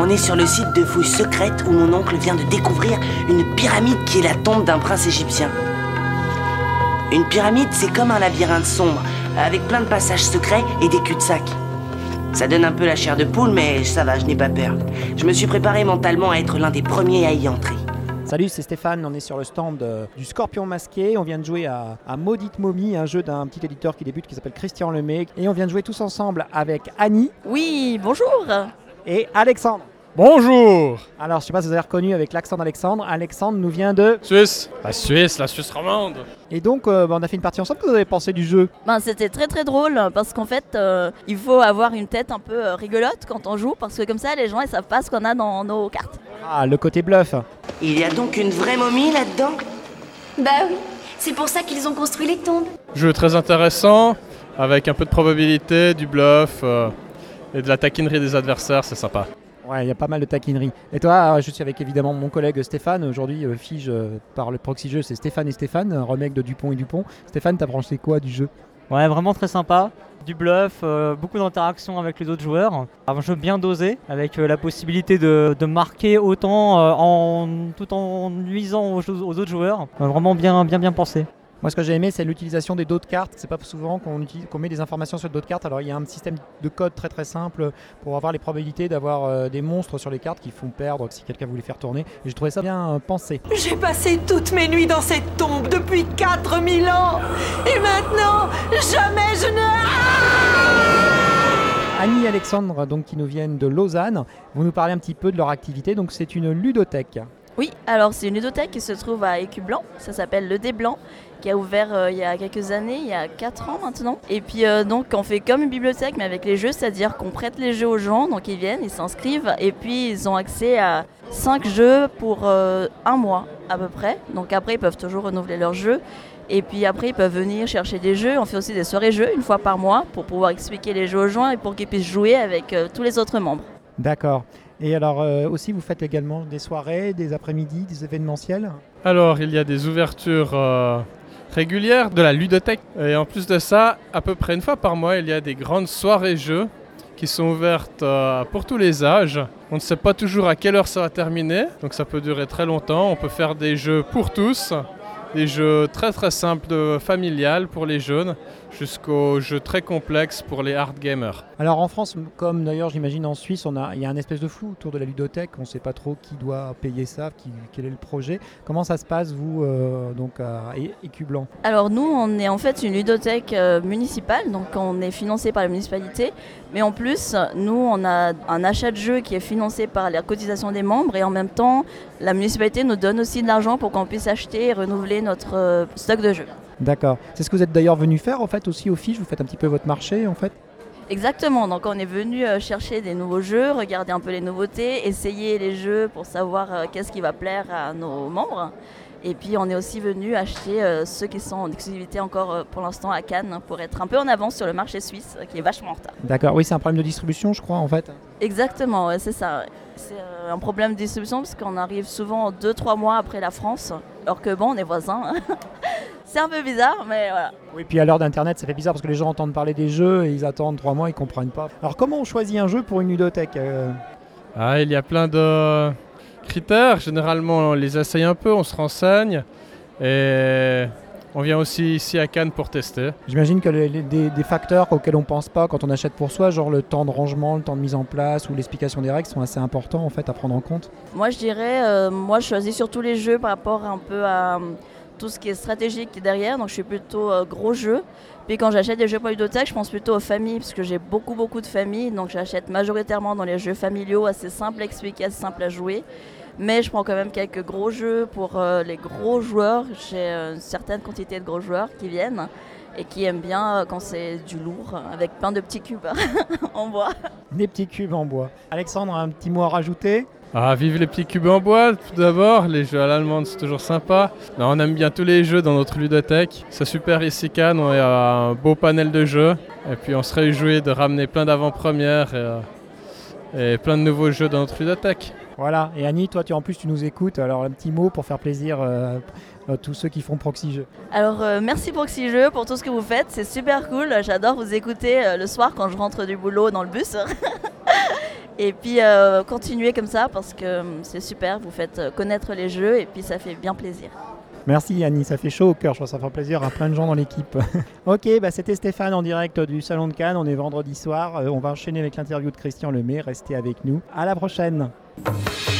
On est sur le site de fouilles secrètes où mon oncle vient de découvrir une pyramide qui est la tombe d'un prince égyptien. Une pyramide, c'est comme un labyrinthe sombre, avec plein de passages secrets et des cul-de-sac. Ça donne un peu la chair de poule, mais ça va, je n'ai pas peur. Je me suis préparé mentalement à être l'un des premiers à y entrer. Salut, c'est Stéphane, on est sur le stand du Scorpion Masqué. On vient de jouer à Maudite Momie, un jeu d'un petit éditeur qui débute qui s'appelle Christian Lemay. Et on vient de jouer tous ensemble avec Annie. Oui, bonjour. Et Alexandre. Bonjour. Alors, je sais pas si vous avez reconnu avec l'accent d'Alexandre. Alexandre nous vient de Suisse. La Suisse romande. Et donc, on a fait une partie ensemble. Qu'est-ce que vous avez pensé du jeu ? C'était très très drôle parce qu'en fait, il faut avoir une tête un peu rigolote quand on joue parce que comme ça, les gens ils savent pas ce qu'on a dans nos cartes. Ah, le côté bluff. Il y a donc une vraie momie là-dedans ? Bah oui, c'est pour ça qu'ils ont construit les tombes. Jeu très intéressant, avec un peu de probabilité, du bluff et de la taquinerie des adversaires, c'est sympa. Ouais, il y a pas mal de taquinerie. Et toi, je suis avec évidemment mon collègue Stéphane. Aujourd'hui, Fige par le proxy jeu, c'est Stéphane et Stéphane, un remake de Dupont et Dupont. Stéphane, t'as pensé quoi du jeu ? Ouais, vraiment très sympa. Du bluff, beaucoup d'interactions avec les autres joueurs. Un jeu bien dosé, avec la possibilité de marquer autant tout en nuisant aux autres joueurs. Vraiment bien pensé. Moi, ce que j'ai aimé, c'est l'utilisation des dos de cartes. C'est pas souvent qu'on met des informations sur le dos de cartes. Alors, il y a un système de code très très simple pour avoir les probabilités d'avoir des monstres sur les cartes qui font perdre si quelqu'un voulait faire tourner. Et j'ai trouvé ça bien pensé. J'ai passé toutes mes nuits dans cette tombe depuis 4000 ans. Et maintenant, jamais je ne... Annie et Alexandre, donc, qui nous viennent de Lausanne, vont nous parler un petit peu de leur activité. Donc, c'est une ludothèque. Oui, alors c'est une ludothèque qui se trouve à Écublanc, ça s'appelle Le Dé Blanc, qui a ouvert il y a quelques années, il y a 4 ans maintenant. Et puis donc on fait comme une bibliothèque mais avec les jeux, c'est-à-dire qu'on prête les jeux aux gens, donc ils viennent, ils s'inscrivent et puis ils ont accès à 5 jeux pour un mois à peu près. Donc après ils peuvent toujours renouveler leurs jeux. Et puis après, ils peuvent venir chercher des jeux. On fait aussi des soirées jeux une fois par mois pour pouvoir expliquer les jeux aux gens et pour qu'ils puissent jouer avec tous les autres membres. D'accord. Et alors aussi, vous faites également des soirées, des après-midi, des événementiels ? Alors, il y a des ouvertures régulières de la ludothèque. Et en plus de ça, à peu près une fois par mois, il y a des grandes soirées jeux qui sont ouvertes pour tous les âges. On ne sait pas toujours à quelle heure ça va terminer, donc ça peut durer très longtemps. On peut faire des jeux pour tous. Des jeux très très simples, familiales pour les jeunes, jusqu'aux jeux très complexes pour les hard gamers. Alors en France, comme d'ailleurs j'imagine en Suisse, il y a un espèce de flou autour de la ludothèque. On ne sait pas trop qui doit payer ça, quel est le projet. Comment ça se passe, vous, donc à Écublanc ? Alors nous, on est en fait une ludothèque municipale, donc on est financé par la municipalité. Mais en plus, nous, on a un achat de jeux qui est financé par la cotisation des membres et en même temps, la municipalité nous donne aussi de l'argent pour qu'on puisse acheter et renouveler notre stock de jeux. D'accord. C'est ce que vous êtes d'ailleurs venu faire en fait aussi au Fige, vous faites un petit peu votre marché en fait ? Exactement, donc on est venu chercher des nouveaux jeux, regarder un peu les nouveautés, essayer les jeux pour savoir qu'est-ce qui va plaire à nos membres. Et puis on est aussi venu acheter ceux qui sont en exclusivité encore pour l'instant à Cannes pour être un peu en avance sur le marché suisse qui est vachement en retard. D'accord, oui c'est un problème de distribution je crois en fait. Exactement, ouais, c'est ça. C'est un problème de distribution parce qu'on arrive souvent 2-3 mois après la France, alors que bon on est voisins. C'est un peu bizarre mais voilà. Oui puis à l'heure d'internet ça fait bizarre parce que les gens entendent parler des jeux et ils attendent 3 mois, ils comprennent pas. Alors comment on choisit un jeu pour une ludothèque Il y a plein de critères, généralement on les essaye un peu, on se renseigne et on vient aussi ici à Cannes pour tester. J'imagine que des facteurs auxquels on ne pense pas quand on achète pour soi, genre le temps de rangement, le temps de mise en place ou l'explication des règles sont assez importants en fait à prendre en compte. Moi je dirais, moi je choisis surtout les jeux par rapport un peu à tout ce qui est stratégique derrière, donc je suis plutôt gros jeu. Puis quand j'achète des jeux pour ludothèque, je pense plutôt aux familles, parce que j'ai beaucoup de familles, donc j'achète majoritairement dans les jeux familiaux, assez simples à expliquer, assez simples à jouer. Mais je prends quand même quelques gros jeux pour les gros joueurs. J'ai une certaine quantité de gros joueurs qui viennent et qui aiment bien quand c'est du lourd, avec plein de petits cubes en bois. Des petits cubes en bois. Alexandre, un petit mot à rajouter ? Vive les petits cubes en bois, tout d'abord. Les jeux à l'allemande, c'est toujours sympa. On aime bien tous les jeux dans notre ludothèque. C'est super ici, Cannes. On a un beau panel de jeux. Et puis, on se réjouit de ramener plein d'avant-premières et plein de nouveaux jeux dans notre ludothèque. Voilà. Et Annie, toi, en plus, tu nous écoutes. Alors, un petit mot pour faire plaisir à tous ceux qui font Proxy Jeux. Alors, merci Proxy Jeux pour tout ce que vous faites. C'est super cool. J'adore vous écouter le soir quand je rentre du boulot dans le bus. Et puis continuez comme ça parce que c'est super, vous faites connaître les jeux et puis ça fait bien plaisir. Merci Annie, ça fait chaud au cœur, je pense que ça fera plaisir à plein de gens dans l'équipe. Ok, c'était Stéphane en direct du Salon de Cannes, on est vendredi soir, on va enchaîner avec l'interview de Christian Lemay, restez avec nous, à la prochaine.